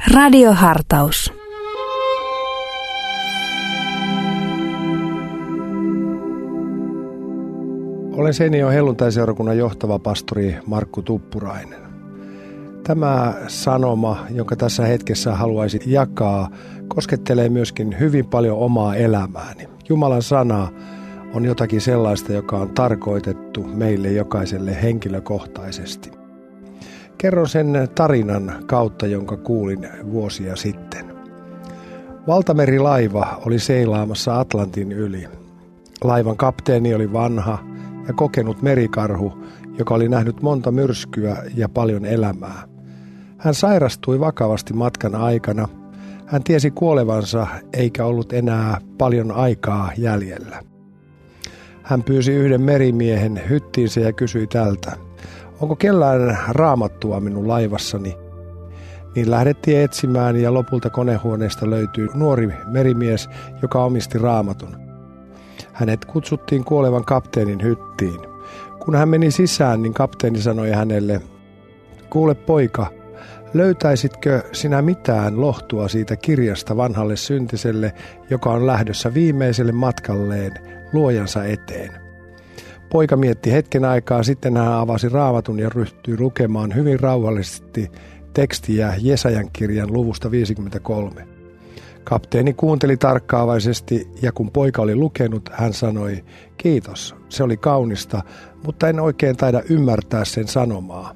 Radiohartaus. Olen Seinäjoen helluntaiseurakunnan johtava pastori Markku Tuppurainen. Tämä sanoma, jonka tässä hetkessä haluaisin jakaa, koskettelee myöskin hyvin paljon omaa elämääni. Jumalan sana on jotakin sellaista, joka on tarkoitettu meille jokaiselle henkilökohtaisesti. Kerron sen tarinan kautta, jonka kuulin vuosia sitten. Valtamerilaiva oli seilaamassa Atlantin yli. Laivan kapteeni oli vanha ja kokenut merikarhu, joka oli nähnyt monta myrskyä ja paljon elämää. Hän sairastui vakavasti matkan aikana. Hän tiesi kuolevansa eikä ollut enää paljon aikaa jäljellä. Hän pyysi yhden merimiehen hyttiinsä ja kysyi tältä: "Onko kellään raamattua minun laivassani?" Niin lähdettiin etsimään ja lopulta konehuoneesta löytyi nuori merimies, joka omisti raamatun. Hänet kutsuttiin kuolevan kapteenin hyttiin. Kun hän meni sisään, niin kapteeni sanoi hänelle: "Kuule poika, löytäisitkö sinä mitään lohtua siitä kirjasta vanhalle syntiselle, joka on lähdössä viimeiselle matkalleen luojansa eteen?" Poika mietti hetken aikaa, sitten hän avasi raamatun ja ryhtyi lukemaan hyvin rauhallisesti tekstiä Jesajan kirjan luvusta 53. Kapteeni kuunteli tarkkaavaisesti ja kun poika oli lukenut, hän sanoi: "Kiitos, se oli kaunista, mutta en oikein taida ymmärtää sen sanomaa."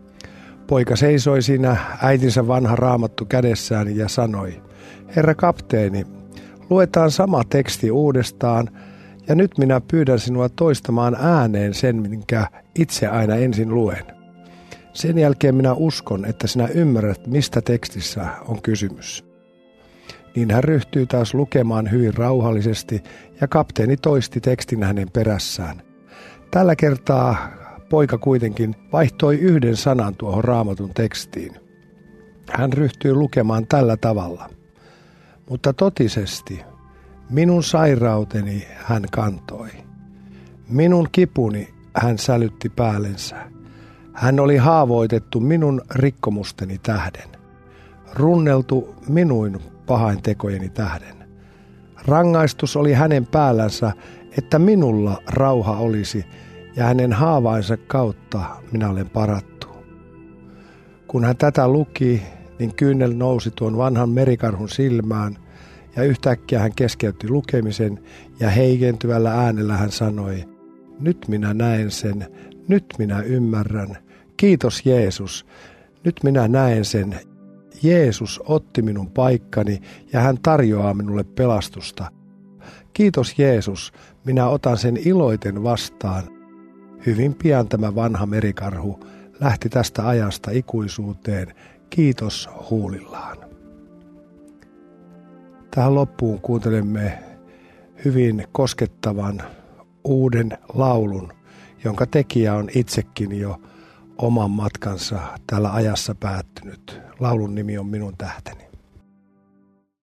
Poika seisoi siinä äitinsä vanha raamattu kädessään ja sanoi: "Herra kapteeni, luetaan sama teksti uudestaan ja nyt minä pyydän sinua toistamaan ääneen sen, minkä itse aina ensin luen. Sen jälkeen minä uskon, että sinä ymmärrät, mistä tekstissä on kysymys." Niin hän ryhtyi taas lukemaan hyvin rauhallisesti ja kapteeni toisti tekstin hänen perässään. Tällä kertaa poika kuitenkin vaihtoi yhden sanan tuohon raamatun tekstiin. Hän ryhtyi lukemaan tällä tavalla: "Mutta totisesti minun sairauteni hän kantoi. Minun kipuni hän sälytti päällensä. Hän oli haavoitettu minun rikkomusteni tähden. Runneltu minun pahaintekojeni tähden. Rangaistus oli hänen päällänsä, että minulla rauha olisi, ja hänen haavainsa kautta minä olen parattu." Kun hän tätä luki, niin kyynel nousi tuon vanhan merikarhun silmään, ja yhtäkkiä hän keskeytti lukemisen, ja heikentyvällä äänellä hän sanoi: "Nyt minä näen sen, nyt minä ymmärrän. Kiitos Jeesus, nyt minä näen sen. Jeesus otti minun paikkani ja hän tarjoaa minulle pelastusta. Kiitos Jeesus, minä otan sen iloiten vastaan." Hyvin pian tämä vanha merikarhu lähti tästä ajasta ikuisuuteen, kiitos huulillaan. Tähän loppuun kuuntelemme hyvin koskettavan uuden laulun, jonka tekijä on itsekin jo oman matkansa tällä ajassa päättynyt. Laulun nimi on Minun tähteni.